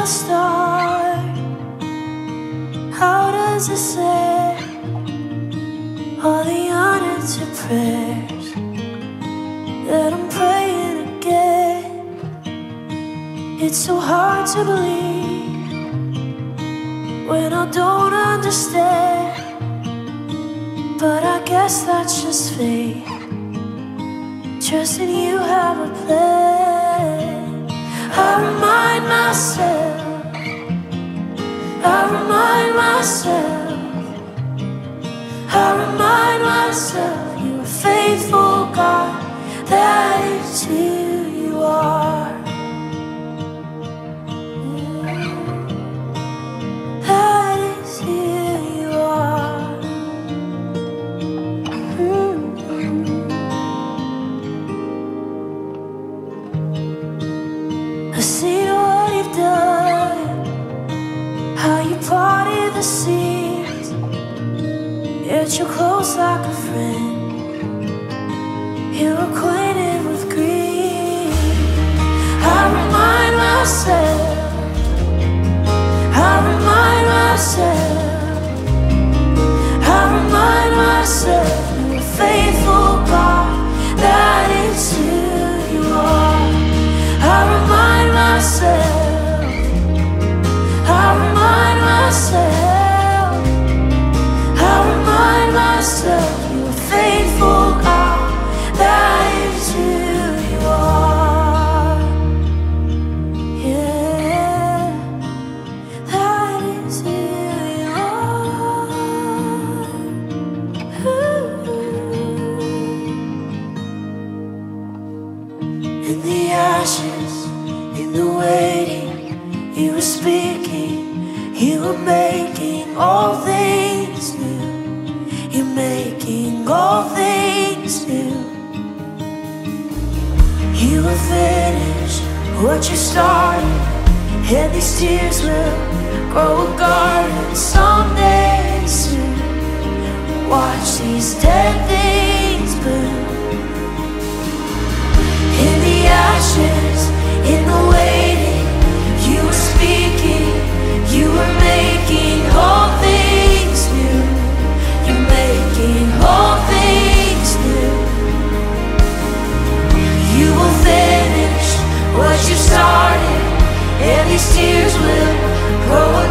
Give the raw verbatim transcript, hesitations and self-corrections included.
I start? How does it say all the unanswered prayers that I'm praying again? It's so hard to believe when I don't understand, but I guess that's just fate. Trusting you have a plan. I remind myself, I remind myself, I remind myself, you're a faithful God, that is who you are. That is who you are. I see what you've done, how you parted the seas, yet you're close like a friend. You're acquainted with grief. I remind myself, I remind myself, I remind myself, you're a faithful God, that is who you are. I remind myself, I remind myself, I remind myself, you're a faithful God, that is who you are. Yeah, that is who you are. Ooh. In the ashes, in the waiting, you were speaking, you were making all things new. You're making all things new. You will finish what you started, and these tears will grow a garden someday soon. Watch these dead things bloom. In the ashes, in the waiting, you were speaking, you were making all things new. You're making all things new. You will finish what you started, and these tears will grow